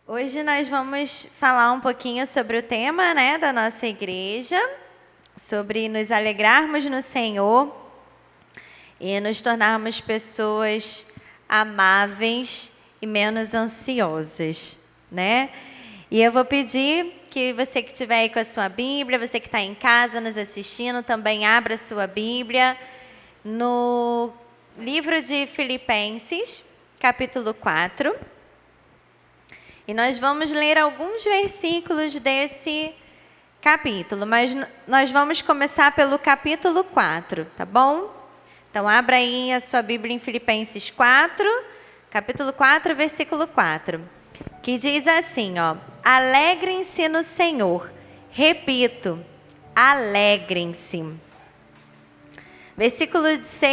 Hoje nós vamos falar um pouquinho sobre o tema, da nossa igreja, sobre nos alegrarmos no Senhor e nos tornarmos pessoas amáveis e menos ansiosas, E eu vou pedir que você que estiver aí com a sua Bíblia, você que está em casa nos assistindo, também abra a sua Bíblia no livro de Filipenses, capítulo 4. E nós vamos ler alguns versículos desse capítulo, mas nós vamos começar pelo capítulo 4, tá bom? Então, abra aí a sua Bíblia em Filipenses 4, capítulo 4, versículo 4, que diz assim, alegrem-se no Senhor. Repito, alegrem-se. Versículo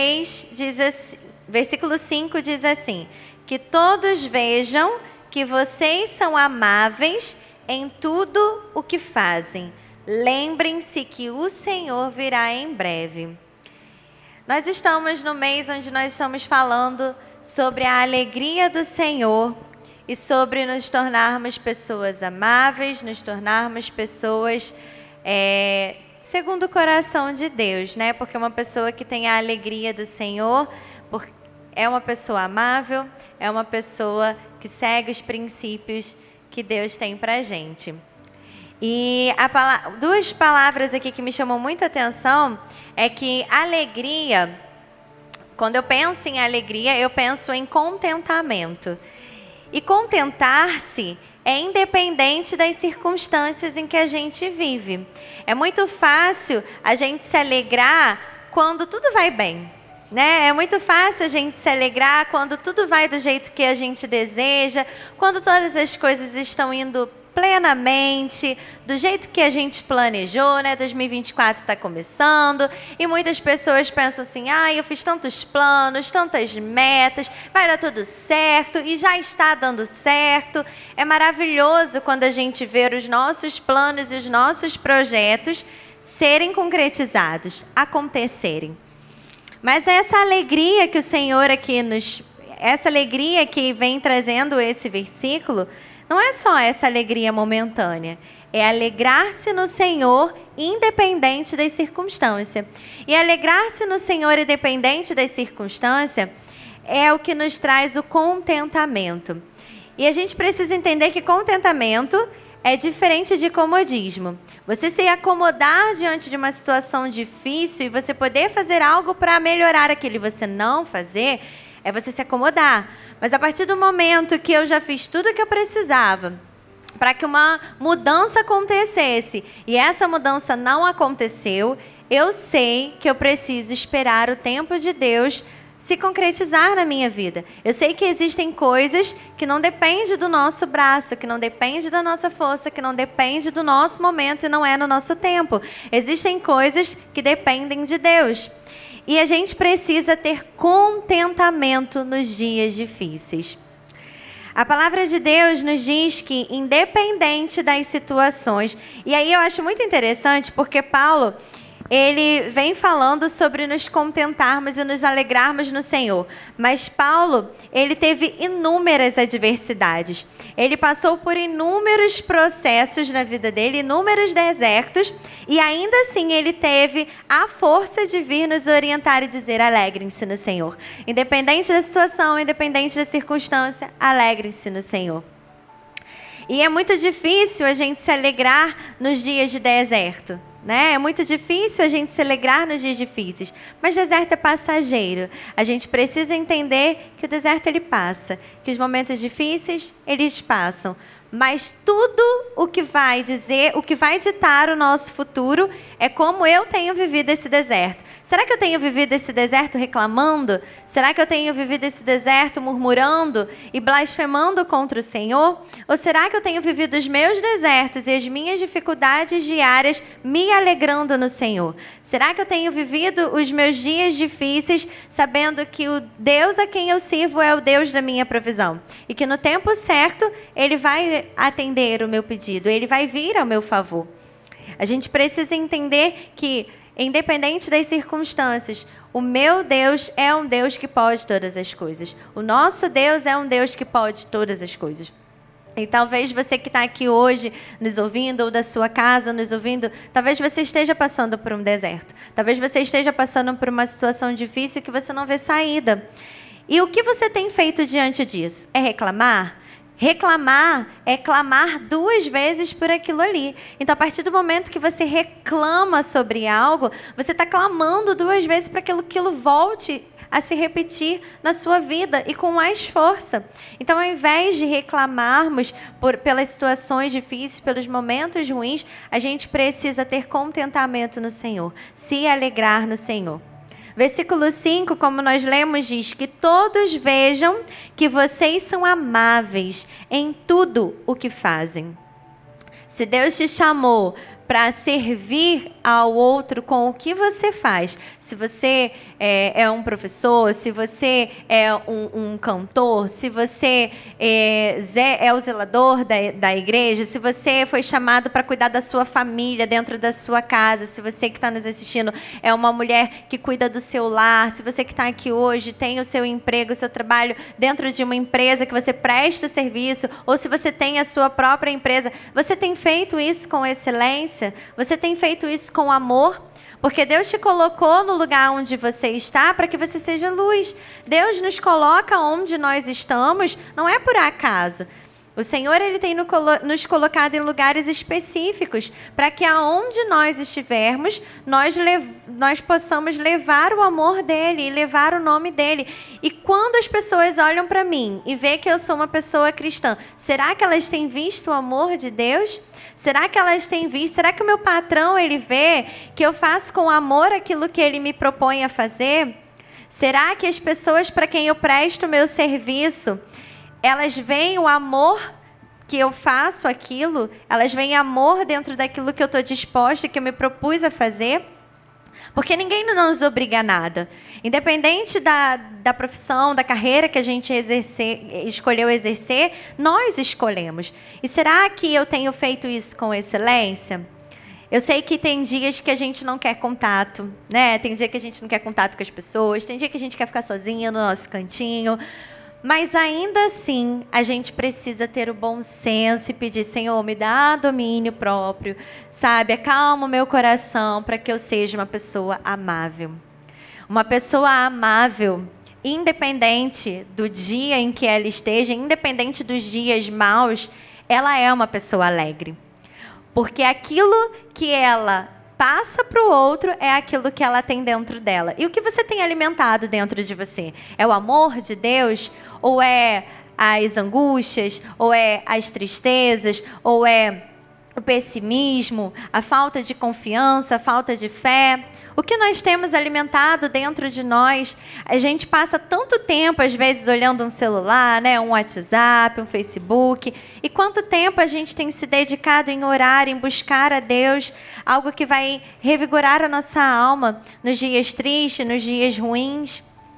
5 diz assim, que todos vejam que vocês são amáveis em tudo o que fazem. Lembrem-se que o Senhor virá em breve. Nós estamos no mês onde nós estamos falando sobre a alegria do Senhor e sobre nos tornarmos pessoas amáveis, nos tornarmos pessoas segundo o coração de Deus, Porque uma pessoa que tem a alegria do Senhor é uma pessoa amável, é uma pessoa que segue os princípios que Deus tem para a gente. E duas palavras aqui que me chamam muita atenção é que alegria, quando eu penso em alegria, eu penso em contentamento. E contentar-se é independente das circunstâncias em que a gente vive. É muito fácil a gente se alegrar quando tudo vai bem. É muito fácil a gente se alegrar quando tudo vai do jeito que a gente deseja, quando todas as coisas estão indo plenamente, do jeito que a gente planejou, 2024 está começando, e muitas pessoas pensam assim, eu fiz tantos planos, tantas metas, vai dar tudo certo, e já está dando certo. É maravilhoso quando a gente vê os nossos planos e os nossos projetos serem concretizados, acontecerem. Mas essa alegria que o Senhor aqui essa alegria que vem trazendo esse versículo, não é só essa alegria momentânea, é alegrar-se no Senhor independente das circunstâncias. E alegrar-se no Senhor independente das circunstâncias é o que nos traz o contentamento. E a gente precisa entender que contentamento é diferente de comodismo. Você se acomodar diante de uma situação difícil e você poder fazer algo para melhorar aquilo e você não fazer, é você se acomodar. Mas a partir do momento que eu já fiz tudo o que eu precisava para que uma mudança acontecesse e essa mudança não aconteceu, eu sei que eu preciso esperar o tempo de Deus se concretizar na minha vida. Eu sei que existem coisas que não dependem do nosso braço, que não dependem da nossa força, que não dependem do nosso momento e não é no nosso tempo. Existem coisas que dependem de Deus. E a gente precisa ter contentamento nos dias difíceis. A palavra de Deus nos diz que, independente das situações, e aí eu acho muito interessante porque Paulo, ele vem falando sobre nos contentarmos e nos alegrarmos no Senhor. Mas Paulo, ele teve inúmeras adversidades. Ele passou por inúmeros processos na vida dele, inúmeros desertos. E ainda assim ele teve a força de vir nos orientar e dizer, alegrem-se no Senhor. Independente da situação, independente da circunstância, alegrem-se no Senhor. E é muito difícil a gente se alegrar nos dias de deserto. É muito difícil a gente se alegrar nos dias difíceis, mas deserto é passageiro. A gente precisa entender que o deserto ele passa, que os momentos difíceis eles passam, mas tudo o que vai ditar o nosso futuro é como eu tenho vivido esse deserto. Será que eu tenho vivido esse deserto reclamando? Será que eu tenho vivido esse deserto murmurando e blasfemando contra o Senhor? Ou será que eu tenho vivido os meus desertos e as minhas dificuldades diárias me alegrando no Senhor? Será que eu tenho vivido os meus dias difíceis sabendo que o Deus a quem eu sirvo é o Deus da minha provisão? E que no tempo certo Ele vai atender o meu pedido, Ele vai vir ao meu favor. A gente precisa entender que, independente das circunstâncias, o meu Deus é um Deus que pode todas as coisas. O nosso Deus é um Deus que pode todas as coisas. E talvez você que está aqui hoje nos ouvindo, ou da sua casa nos ouvindo, talvez você esteja passando por um deserto. Talvez você esteja passando por uma situação difícil que você não vê saída. E o que você tem feito diante disso? É reclamar? Reclamar é clamar 2 vezes por aquilo ali. Então, a partir do momento que você reclama sobre algo, você está clamando 2 vezes para que aquilo volte a se repetir na sua vida e com mais força. Então, ao invés de reclamarmos pelas situações difíceis, pelos momentos ruins, a gente precisa ter contentamento no Senhor, se alegrar no Senhor. Versículo 5, como nós lemos, diz que todos vejam que vocês são amáveis em tudo o que fazem. Se Deus te chamou para servir ao outro com o que você faz, se você é um professor, se você é um cantor, se você é o zelador da igreja, se você foi chamado para cuidar da sua família dentro da sua casa, se você que está nos assistindo é uma mulher que cuida do seu lar, se você que está aqui hoje tem o seu emprego, o seu trabalho dentro de uma empresa que você presta serviço, ou se você tem a sua própria empresa, você tem feito isso com excelência? Você tem feito isso com amor? Porque Deus te colocou no lugar onde você está para que você seja luz. Deus nos coloca onde nós estamos, não é por acaso. O Senhor, Ele tem nos colocado em lugares específicos para que aonde nós estivermos, nós possamos levar o amor dEle e levar o nome dEle. E quando as pessoas olham para mim e veem que eu sou uma pessoa cristã, será que elas têm visto o amor de Deus? Será que elas têm visto? Será que o meu patrão, ele vê que eu faço com amor aquilo que ele me propõe a fazer? Será que as pessoas para quem eu presto o meu serviço, elas veem o amor que eu faço aquilo? Elas veem amor dentro daquilo que eu estou disposta, que eu me propus a fazer? Porque ninguém nos obriga a nada. Independente da profissão, da carreira que a gente escolheu exercer, nós escolhemos. E será que eu tenho feito isso com excelência? Eu sei que tem dias que a gente não quer contato, né? Tem dia que a gente não quer contato com as pessoas, tem dia que a gente quer ficar sozinha no nosso cantinho. Mas ainda assim, a gente precisa ter o bom senso e pedir, Senhor, me dá domínio próprio, sabe? Acalma o meu coração para que eu seja uma pessoa amável. Uma pessoa amável, independente do dia em que ela esteja, independente dos dias maus, ela é uma pessoa alegre. Porque aquilo que ela passa para o outro é aquilo que ela tem dentro dela. E o que você tem alimentado dentro de você? É o amor de Deus? Ou é as angústias? Ou é as tristezas? Ou é o pessimismo? A falta de confiança? A falta de fé? O que nós temos alimentado dentro de nós? A gente passa tanto tempo, às vezes, olhando um celular, né? Um WhatsApp, um Facebook. E quanto tempo a gente tem se dedicado em orar, em buscar a Deus, algo que vai revigorar a nossa alma nos dias tristes, nos dias ruins.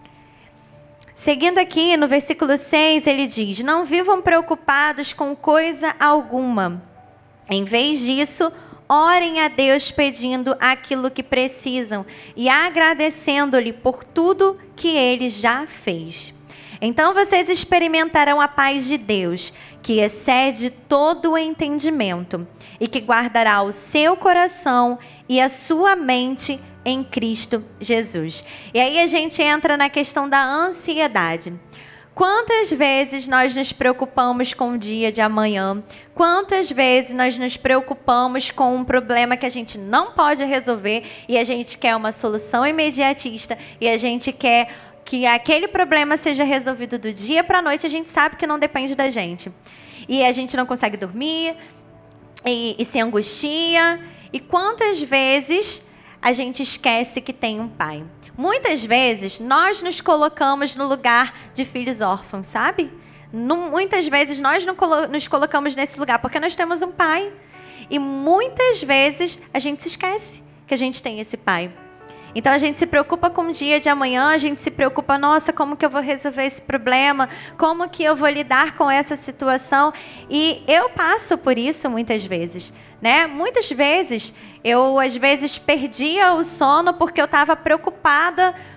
Seguindo aqui, no versículo 6, ele diz: não vivam preocupados com coisa alguma. Em vez disso, orem a Deus pedindo aquilo que precisam e agradecendo-lhe por tudo que Ele já fez. Então vocês experimentarão a paz de Deus, que excede todo o entendimento e que guardará o seu coração e a sua mente em Cristo Jesus. E aí a gente entra na questão da ansiedade. Quantas vezes nós nos preocupamos com o dia de amanhã? Quantas vezes nós nos preocupamos com um problema que a gente não pode resolver e a gente quer uma solução imediatista e a gente quer que aquele problema seja resolvido do dia para a noite? A gente sabe que não depende da gente. E a gente não consegue dormir e se angustia. E quantas vezes a gente esquece que tem um pai? Muitas vezes, nós nos colocamos no lugar de filhos órfãos, sabe? Muitas vezes, nós nos colocamos nesse lugar porque nós temos um pai. E muitas vezes, a gente se esquece que a gente tem esse pai. Então, a gente se preocupa com o dia de amanhã, a gente se preocupa, nossa, como que eu vou resolver esse problema? Como que eu vou lidar com essa situação? E eu passo por isso muitas vezes, né? Muitas vezes, eu às vezes perdia o sono porque eu estava preocupada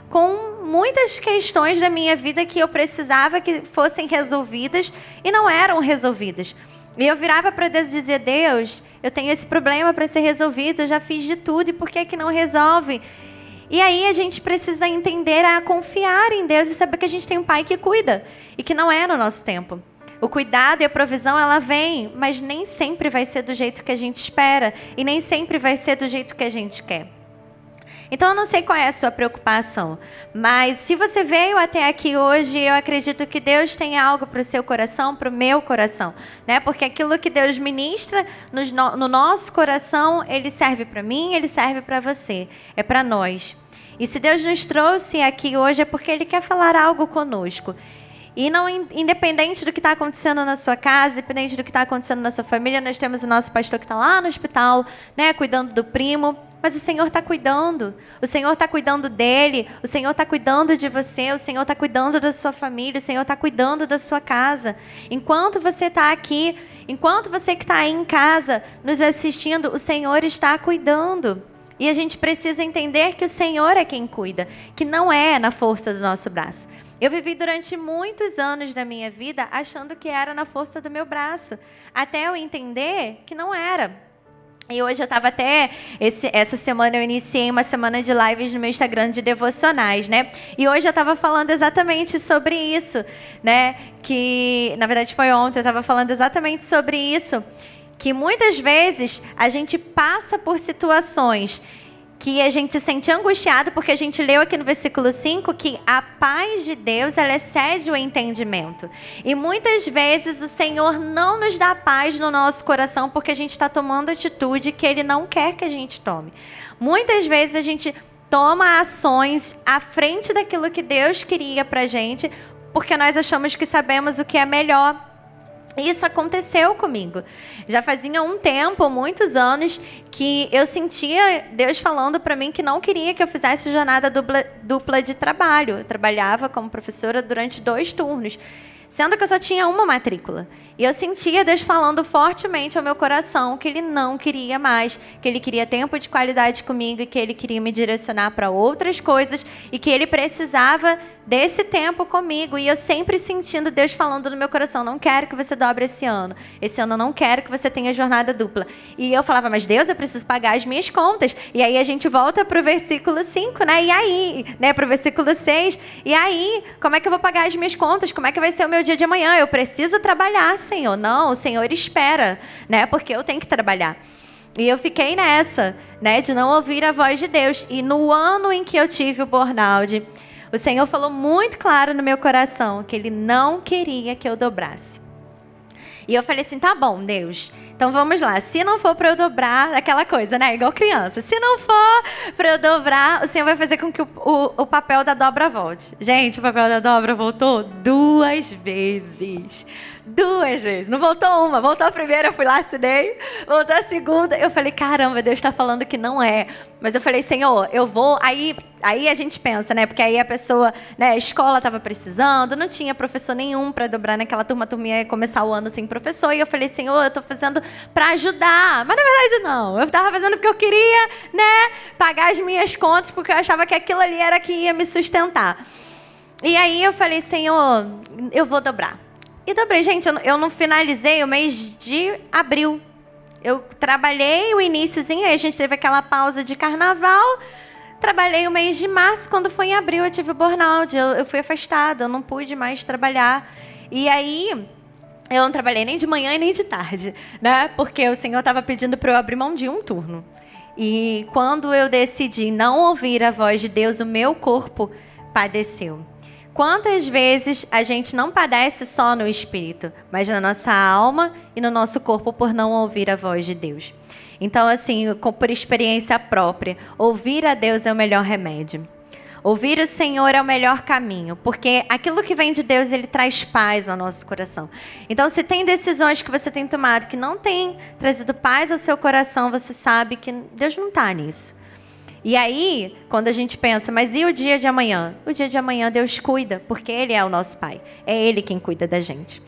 com muitas questões da minha vida que eu precisava que fossem resolvidas e não eram resolvidas. E eu virava para Deus e dizia: Deus, eu tenho esse problema para ser resolvido, eu já fiz de tudo, e por que não resolve? E aí a gente precisa entender a confiar em Deus e saber que a gente tem um Pai que cuida e que não é no nosso tempo. O cuidado e a provisão, ela vem, mas nem sempre vai ser do jeito que a gente espera e nem sempre vai ser do jeito que a gente quer. Então, eu não sei qual é a sua preocupação, mas se você veio até aqui hoje, eu acredito que Deus tem algo para o seu coração, para o meu coração, né? Porque aquilo que Deus ministra no nosso coração, ele serve para mim, ele serve para você, é para nós. E se Deus nos trouxe aqui hoje, é porque Ele quer falar algo conosco. E não, independente do que está acontecendo na sua casa, independente do que está acontecendo na sua família, nós temos o nosso pastor que está lá no hospital, né, cuidando do primo. Mas o Senhor está cuidando. O Senhor está cuidando dele. O Senhor está cuidando de você. O Senhor está cuidando da sua família. O Senhor está cuidando da sua casa. Enquanto você está aqui, enquanto você que está aí em casa nos assistindo, o Senhor está cuidando. E a gente precisa entender que o Senhor é quem cuida, que não é na força do nosso braço. Eu vivi durante muitos anos da minha vida achando que era na força do meu braço, até eu entender que não era. E hoje eu estava até, essa semana eu iniciei uma semana de lives no meu Instagram de devocionais, né? E hoje eu estava falando exatamente sobre isso, né? Que, na verdade, foi ontem, eu estava falando exatamente sobre isso. Que muitas vezes a gente passa por situações que a gente se sente angustiado, porque a gente leu aqui no versículo 5 que a paz de Deus, ela excede o entendimento. E muitas vezes o Senhor não nos dá paz no nosso coração, porque a gente está tomando atitude que Ele não quer que a gente tome. Muitas vezes a gente toma ações à frente daquilo que Deus queria pra gente, porque nós achamos que sabemos o que é melhor. Isso aconteceu comigo. Já fazia um tempo, muitos anos, que eu sentia Deus falando para mim que não queria que eu fizesse jornada dupla de trabalho. Eu trabalhava como professora durante 2 turnos, sendo que eu só tinha uma matrícula. E eu sentia Deus falando fortemente ao meu coração que Ele não queria mais, que Ele queria tempo de qualidade comigo e que Ele queria me direcionar para outras coisas e que Ele precisava desse tempo comigo. E eu sempre sentindo Deus falando no meu coração: não quero que você dobre esse ano eu não quero que você tenha jornada dupla. E eu falava: mas Deus, eu preciso pagar as minhas contas. E aí a gente volta para o versículo 5, né? E aí, né, para o versículo 6, e aí, como é que eu vou pagar as minhas contas? Como é que vai ser o meu dia de amanhã? Eu preciso trabalhar, Senhor. Não, o Senhor espera, né? Porque eu tenho que trabalhar. E eu fiquei nessa, né, de não ouvir a voz de Deus. E no ano em que eu tive o burnout, o Senhor falou muito claro no meu coração que Ele não queria que eu dobrasse. E eu falei assim: tá bom, Deus, então vamos lá. Se não for para eu dobrar, aquela coisa, né? Igual criança. Se não for para eu dobrar, o Senhor vai fazer com que o papel da dobra volte. Gente, o papel da dobra voltou 2 vezes. 2 vezes. Não voltou uma. Voltou a primeira, eu fui lá, assinei. Voltou a segunda. Eu falei: caramba, Deus está falando que não é. Mas eu falei: Senhor, eu vou. Aí a gente pensa, né? Porque aí a pessoa, né? A escola estava precisando, não tinha professor nenhum para dobrar naquela turma. A turma ia começar o ano sem professor. E eu falei: Senhor, eu estou fazendo para ajudar. Mas na verdade não. Eu estava fazendo porque eu queria, né? Pagar as minhas contas, porque eu achava que aquilo ali era que ia me sustentar. E aí eu falei: Senhor, eu vou dobrar. E dobrei. Gente, eu não finalizei o mês de abril. Eu trabalhei o iniciozinho, aí a gente teve aquela pausa de carnaval. Trabalhei o mês de março, quando foi em abril eu tive o burnout. Eu fui afastada, eu não pude mais trabalhar. E aí, eu não trabalhei nem de manhã e nem de tarde, né? Porque o Senhor estava pedindo para eu abrir mão de um turno. E quando eu decidi não ouvir a voz de Deus, o meu corpo padeceu. Quantas vezes a gente não padece só no espírito, mas na nossa alma e no nosso corpo por não ouvir a voz de Deus? Então, assim, por experiência própria, ouvir a Deus é o melhor remédio. Ouvir o Senhor é o melhor caminho, porque aquilo que vem de Deus, Ele traz paz ao nosso coração. Então, se tem decisões que você tem tomado que não tem trazido paz ao seu coração, você sabe que Deus não está nisso. E aí, quando a gente pensa: mas e o dia de amanhã? O dia de amanhã Deus cuida, porque Ele é o nosso Pai. É Ele quem cuida da gente.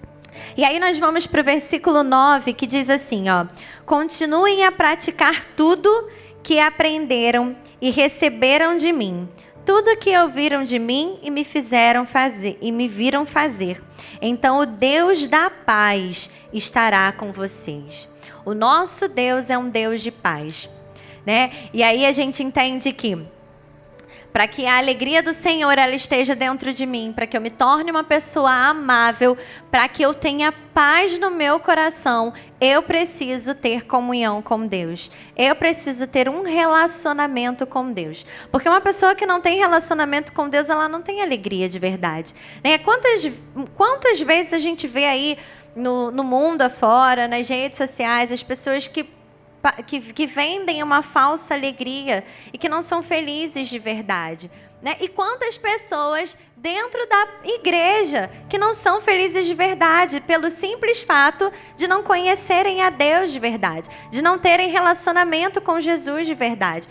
E aí nós vamos para o versículo 9, que diz assim, ó: continuem a praticar tudo que aprenderam e receberam de mim, tudo que ouviram de mim e me fizeram fazer e me viram fazer. Então o Deus da paz estará com vocês. O nosso Deus é um Deus de paz, né? E aí a gente entende que para que a alegria do Senhor ela esteja dentro de mim, para que eu me torne uma pessoa amável, para que eu tenha paz no meu coração, eu preciso ter comunhão com Deus. Eu preciso ter um relacionamento com Deus. Porque uma pessoa que não tem relacionamento com Deus, ela não tem alegria de verdade, né? Quantas vezes a gente vê aí no mundo afora, nas redes sociais, as pessoas que vendem uma falsa alegria e que não são felizes de verdade, né? E quantas pessoas dentro da igreja que não são felizes de verdade pelo simples fato de não conhecerem a Deus de verdade, de não terem relacionamento com Jesus de verdade.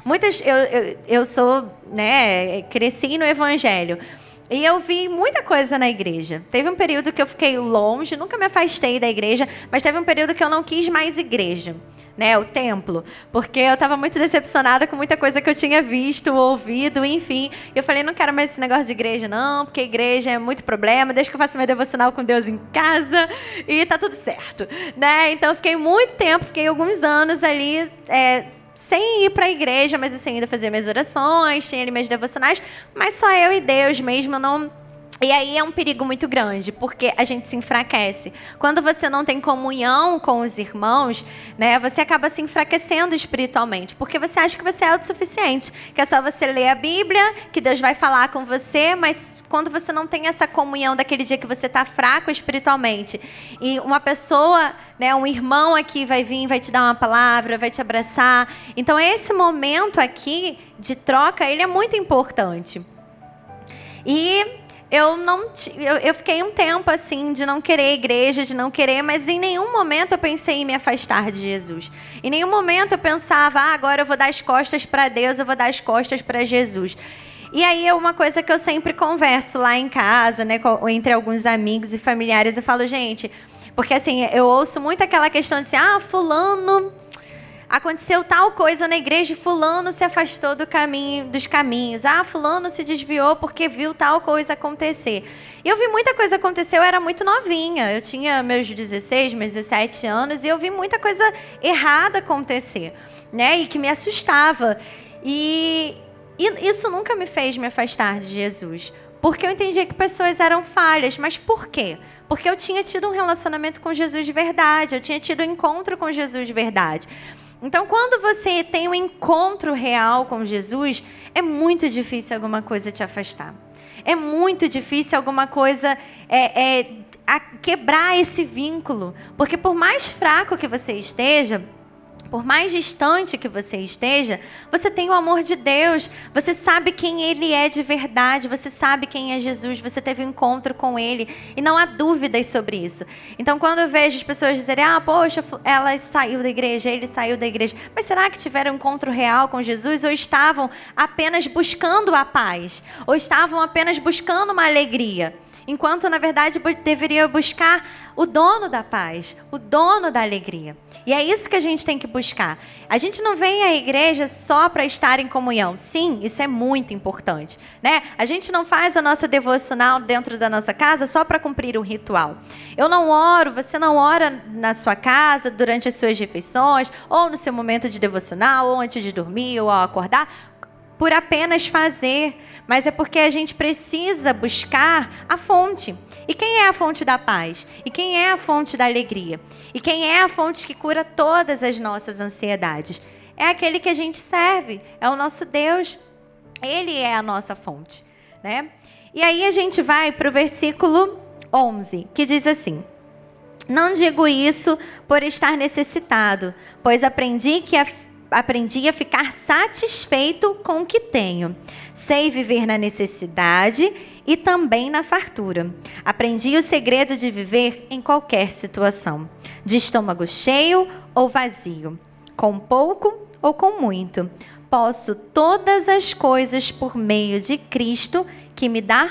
Eu sou, né, cresci no Evangelho. E eu vi muita coisa na igreja. Teve um período que eu fiquei longe, nunca me afastei da igreja, mas teve um período que eu não quis mais igreja, né, o templo, porque eu estava muito decepcionada com muita coisa que eu tinha visto, ouvido, enfim. Eu falei, não quero mais esse negócio de igreja não, porque igreja é muito problema, deixa que eu faça meu devocional com Deus em casa e tá tudo certo, né? Então eu fiquei muito tempo, fiquei alguns anos ali, sem ir para a igreja, mas assim, ainda fazia minhas orações, tinha ali meus devocionais, mas só eu e Deus mesmo, não. E aí é um perigo muito grande, porque a gente se enfraquece. Quando você não tem comunhão com os irmãos, né, você acaba se enfraquecendo espiritualmente, porque você acha que você é autossuficiente, que é só você ler a Bíblia, que Deus vai falar com você, mas quando você não tem essa comunhão daquele dia que você está fraco espiritualmente, e uma pessoa, né, um irmão aqui vai vir, vai te dar uma palavra, vai te abraçar. Então esse momento aqui de troca, ele é muito importante. E eu fiquei um tempo assim de não querer igreja, de não querer, mas em nenhum momento eu pensei em me afastar de Jesus. Em nenhum momento eu pensava, agora eu vou dar as costas para Deus, eu vou dar as costas para Jesus. E aí é uma coisa que eu sempre converso lá em casa, né, entre alguns amigos e familiares. Eu falo, gente, porque assim, eu ouço muito aquela questão de assim, fulano, aconteceu tal coisa na igreja e fulano se afastou dos caminhos. Fulano se desviou porque viu tal coisa acontecer. E eu vi muita coisa acontecer, eu era muito novinha. Eu tinha meus 16, meus 17 anos e eu vi muita coisa errada acontecer, né? E que me assustava. E isso nunca me fez me afastar de Jesus. Porque eu entendia que pessoas eram falhas. Mas por quê? Porque eu tinha tido um relacionamento com Jesus de verdade. Eu tinha tido um encontro com Jesus de verdade. Então, quando você tem um encontro real com Jesus, é muito difícil alguma coisa te afastar. É muito difícil alguma coisa quebrar esse vínculo. Porque por mais fraco que você esteja, por mais distante que você esteja, você tem o amor de Deus. Você sabe quem Ele é de verdade. Você sabe quem é Jesus. Você teve um encontro com Ele. E não há dúvidas sobre isso. Então, quando eu vejo as pessoas dizerem, poxa, ela saiu da igreja, ele saiu da igreja. Mas será que tiveram um encontro real com Jesus? Ou estavam apenas buscando a paz? Ou estavam apenas buscando uma alegria? Enquanto, na verdade, deveria buscar o dono da paz, o dono da alegria. E é isso que a gente tem que buscar. A gente não vem à igreja só para estar em comunhão. Sim, isso é muito importante, né? A gente não faz a nossa devocional dentro da nossa casa só para cumprir um ritual. Eu não oro, você não ora na sua casa durante as suas refeições, ou no seu momento de devocional, ou antes de dormir, ou ao acordar, por apenas fazer, mas é porque a gente precisa buscar a fonte. E quem é a fonte da paz? E quem é a fonte da alegria? E quem é a fonte que cura todas as nossas ansiedades? É aquele que a gente serve, é o nosso Deus. Ele é a nossa fonte, né? E aí a gente vai para o versículo 11, que diz assim: não digo isso por estar necessitado, pois aprendi a ficar satisfeito com o que tenho. Sei viver na necessidade e também na fartura. Aprendi o segredo de viver em qualquer situação, de estômago cheio ou vazio, com pouco ou com muito. Posso todas as coisas por meio de Cristo que me dá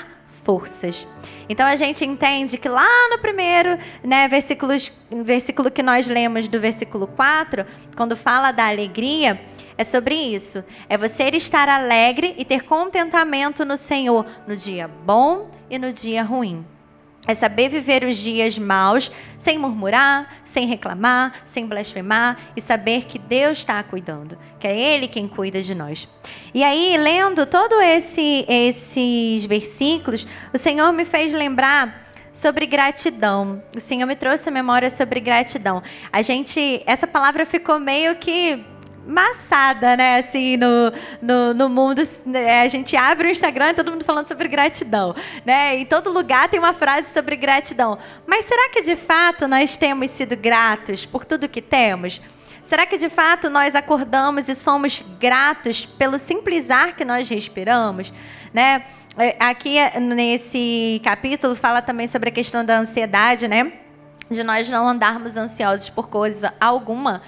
forças. Então a gente entende que lá no primeiro, né, versículo que nós lemos do versículo 4, quando fala da alegria, é sobre isso. É você estar alegre e ter contentamento no Senhor, no dia bom e no dia ruim. É saber viver os dias maus, sem murmurar, sem reclamar, sem blasfemar, e saber que Deus está cuidando, que é Ele quem cuida de nós. E aí, lendo todos esses versículos, o Senhor me fez lembrar sobre gratidão. O Senhor me trouxe a memória sobre gratidão. Essa palavra ficou meio que maçada, né, assim, no mundo, né? A gente abre o Instagram e todo mundo falando sobre gratidão, né? Em todo lugar tem uma frase sobre gratidão. Mas será que de fato nós temos sido gratos por tudo que temos? Será que de fato nós acordamos e somos gratos pelo simples ar que nós respiramos, né? Aqui nesse capítulo fala também sobre a questão da ansiedade, né? De nós não andarmos ansiosos por coisa alguma.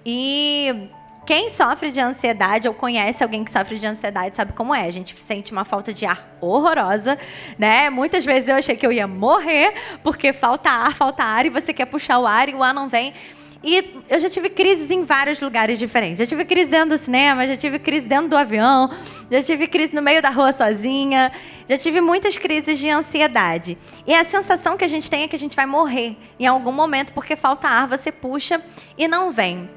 E quem sofre de ansiedade ou conhece alguém que sofre de ansiedade sabe como é. A gente sente uma falta de ar horrorosa, né? Muitas vezes eu achei que eu ia morrer porque falta ar e você quer puxar o ar e o ar não vem. E eu já tive crises em vários lugares diferentes. Já tive crise dentro do cinema, já tive crise dentro do avião, já tive crise no meio da rua sozinha, já tive muitas crises de ansiedade. E a sensação que a gente tem é que a gente vai morrer em algum momento porque falta ar, você puxa e não vem.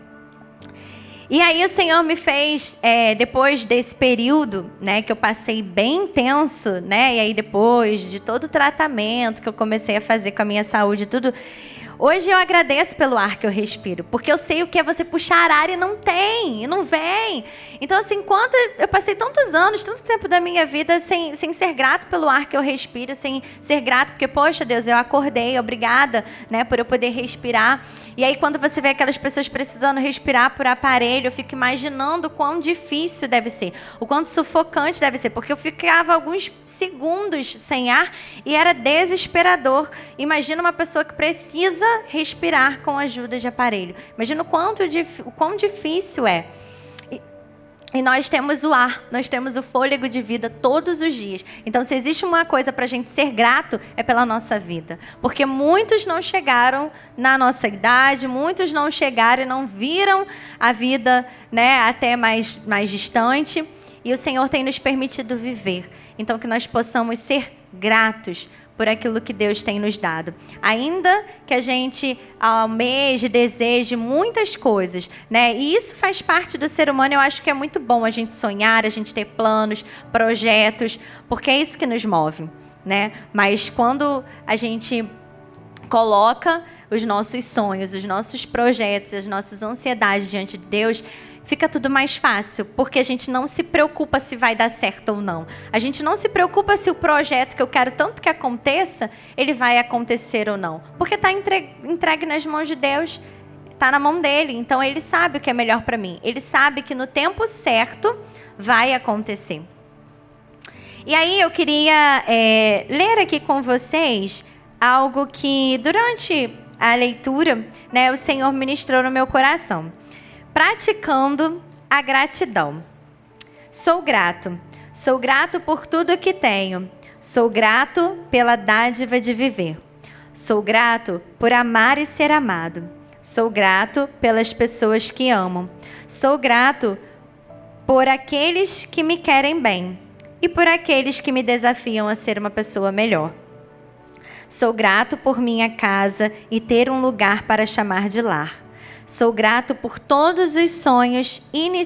E aí o Senhor me fez, depois desse período, né, que eu passei bem intenso, né, e aí depois de todo o tratamento que eu comecei a fazer com a minha saúde e tudo, hoje eu agradeço pelo ar que eu respiro, porque eu sei o que é você puxar ar e não vem. Então, assim, enquanto eu passei tantos anos, tanto tempo da minha vida sem ser grato pelo ar que eu respiro, sem ser grato, porque, poxa, Deus, eu acordei, obrigada, né, por eu poder respirar. E aí, quando você vê aquelas pessoas precisando respirar por aparelho, eu fico imaginando o quão difícil deve ser, o quanto sufocante deve ser, porque eu ficava alguns segundos sem ar e era desesperador. Imagina uma pessoa que precisa respirar com a ajuda de aparelho. Imagina o quão difícil é. E nós temos o ar, nós temos o fôlego de vida todos os dias. Então, se existe uma coisa para a gente ser grato, é pela nossa vida. Porque muitos não chegaram na nossa idade, muitos não chegaram e não viram a vida, né, até mais distante. E o Senhor tem nos permitido viver. Então, que nós possamos ser gratos por aquilo que Deus tem nos dado. Ainda que a gente almeje, deseje muitas coisas, né? E isso faz parte do ser humano. Eu acho que é muito bom a gente sonhar, a gente ter planos, projetos, porque é isso que nos move, né? Mas quando a gente coloca os nossos sonhos, os nossos projetos, as nossas ansiedades diante de Deus, fica tudo mais fácil, porque a gente não se preocupa se vai dar certo ou não. A gente não se preocupa se o projeto que eu quero tanto que aconteça, ele vai acontecer ou não. Porque está entregue nas mãos de Deus, está na mão dele. Então, ele sabe o que é melhor para mim. Ele sabe que no tempo certo vai acontecer. E aí, eu queria ler aqui com vocês algo que, durante a leitura, né, o Senhor ministrou no meu coração. Praticando a gratidão. Sou grato por tudo que tenho. Sou grato pela dádiva de viver. Sou grato por amar e ser amado. Sou grato pelas pessoas que amam. Sou grato por aqueles que me querem bem e por aqueles que me desafiam a ser uma pessoa melhor. Sou grato por minha casa e ter um lugar para chamar de lar. Sou grato por todos os sonhos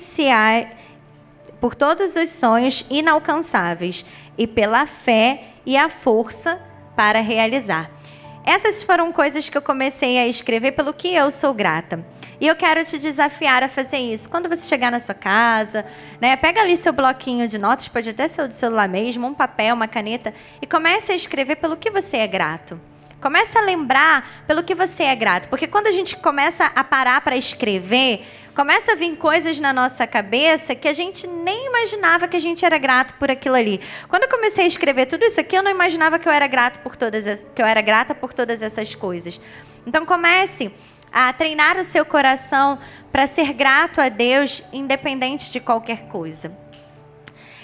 inalcançáveis e pela fé e a força para realizar. Essas foram coisas que eu comecei a escrever pelo que eu sou grata. E eu quero te desafiar a fazer isso. Quando você chegar na sua casa, né, pega ali seu bloquinho de notas, pode até ser o do celular mesmo, um papel, uma caneta, e comece a escrever pelo que você é grato. Comece a lembrar pelo que você é grato. Porque quando a gente começa a parar para escrever, começa a vir coisas na nossa cabeça que a gente nem imaginava que a gente era grato por aquilo ali. Quando eu comecei a escrever tudo isso aqui, eu não imaginava que eu era grata por todas essas coisas. Então comece a treinar o seu coração para ser grato a Deus, independente de qualquer coisa.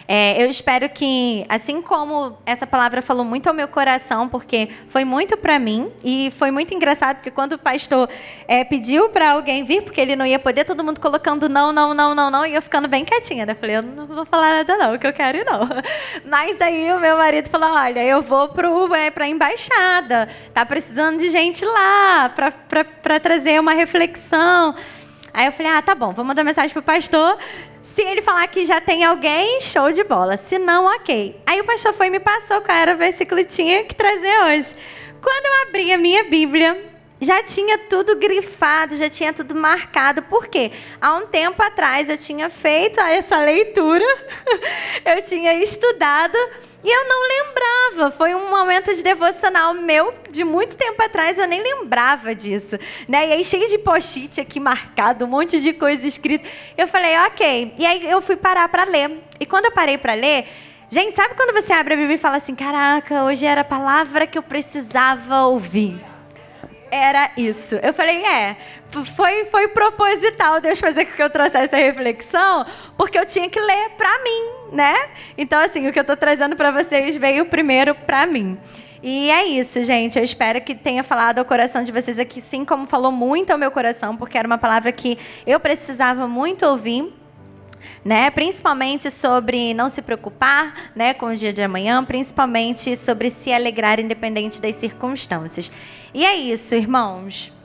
Eu espero que, assim como essa palavra falou muito ao meu coração, porque foi muito para mim, e foi muito engraçado, porque quando o pastor pediu para alguém vir, porque ele não ia poder, todo mundo colocando não, não, não, não, não, e eu ficando bem quietinha, né? Falei, eu não vou falar nada não, que eu quero ir não. Mas daí o meu marido falou, olha, eu vou para a embaixada, tá precisando de gente lá, para trazer uma reflexão. Aí eu falei, tá bom, vou mandar mensagem pro pastor. Se ele falar que já tem alguém, show de bola. Se não, ok. Aí o pastor foi e me passou qual era o versículo que tinha que trazer hoje. Quando eu abri a minha Bíblia, já tinha tudo grifado, já tinha tudo marcado. Por quê? Há um tempo atrás eu tinha feito essa leitura, eu tinha estudado e eu não lembrava. Foi um momento de devocional meu de muito tempo atrás, eu nem lembrava disso, né? E aí cheio de post-it aqui marcado, um monte de coisa escrita. Eu falei, ok. E aí eu fui parar para ler. E quando eu parei para ler, gente, sabe quando você abre a Bíblia e fala assim, caraca, hoje era a palavra que eu precisava ouvir? Era isso. Eu falei, foi proposital Deus fazer com que eu trouxesse essa reflexão, porque eu tinha que ler para mim, né? Então, assim, o que eu estou trazendo para vocês veio primeiro para mim. E é isso, gente. Eu espero que tenha falado ao coração de vocês aqui, sim, como falou muito ao meu coração, porque era uma palavra que eu precisava muito ouvir, né? Principalmente sobre não se preocupar, né, com o dia de amanhã, principalmente sobre se alegrar independente das circunstâncias. E é isso, irmãos.